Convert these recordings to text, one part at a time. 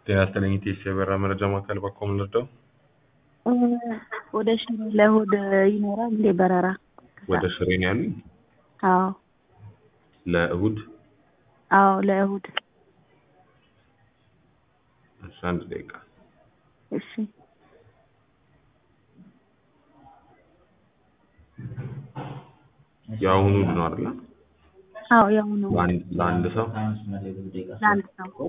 ጤና ይስጥልኝ የበራ መረጃ ማዕከል ባኮም ልርዳው? ወደ ሽሬ ለእሑድ ይኖራል እንዴ በረራ? ወደ ሽሬ ነው ያሉኝ? አዎ ለእሑድ? አዎ ለእሑድ። እሺ አንድ ደቂቃ። እሺ የአሁኑ ነው አይደል? አዎ የአሁኑ ለአንድ ሰው? ለአንድ ሰው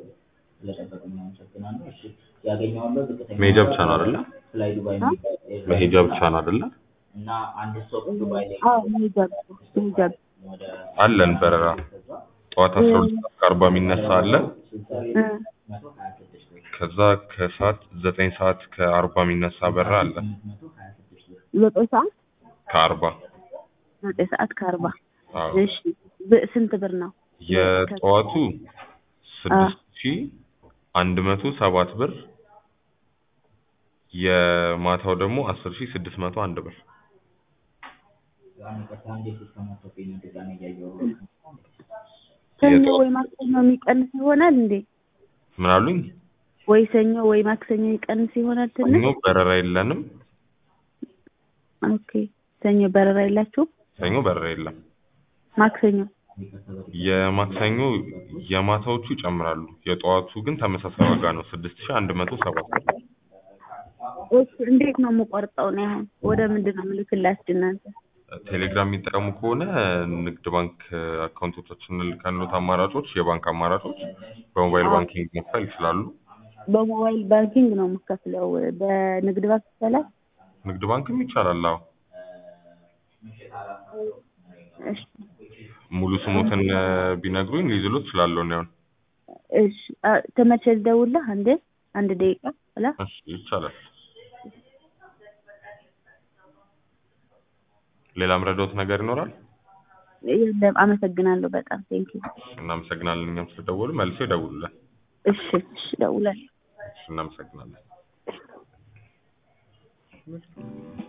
መሄጃ ብቻ ነው አይደል? መሄጃ ብቻ ነው አይደል? አዎ መሄጃ ብቻ። አለን በረራ ጠዋት 12:40 የሚነሳ አለ። ከዛ ከሰዓት 9 ሰዓት ከ40 የሚነሳ በረራ አለ። 9 ሰዓት ከ40 9 ሰዓት ከ40 እሺ ስንት ብር ነው? የጠዋቱ 6107 ብር፣ የማታው ደግሞ 10601 ብር። ሰኞ ወይ ማክሰኞ የሚቀንስ ይሆናል እንዴ? ምን አሉኝ? ወይ ሰኞ ወይ ማክሰኞ የሚቀንስ ይሆናል ትንሽ? ሰኞ በረራ የለንም። ኦኬ ሰኞ በረራ የላችሁም? ሰኞ በረራ የለም። ማክሰኞ? የማክሰኞ የማታዎቹ ይጨምራሉ። የጠዋቱ ግን ተመሳሳይ ዋጋ ነው 6107 ብር። እሺ እንዴት ነው የምቆርጠው ነው? አሁን ወደ ምንድን ነው የምልክላችሁ እናንተ? ቴሌግራም የሚጠቀሙ ከሆነ ንግድ ባንክ አካውንቶቻችንን ልከንሎት አማራጮች፣ የባንክ አማራጮች በሞባይል ባንኪንግ መክፈል ይችላሉ። በሞባይል ባንኪንግ ነው የምከፍለው? በንግድ ባንክ ይቻላል? ንግድ ባንክም ይቻላል። አዎ እሺ ሙሉ ስሙትን ቢነግሩኝ ሊይዝሎት እችላለሁ ነው። እሺ ተመቸ ልደውልልህ አንድ ደቂቃ ብላ? እሺ ይቻላል። ሌላ ምረዳዎት ነገር ይኖራል? የለም አመሰግናለሁ በጣም ቴንኪው። እናመሰግናለን። እኛም ስለደወሉ መልሶ ይደውሉልን። እሺ እደውላለሁ። እናመሰግናለን።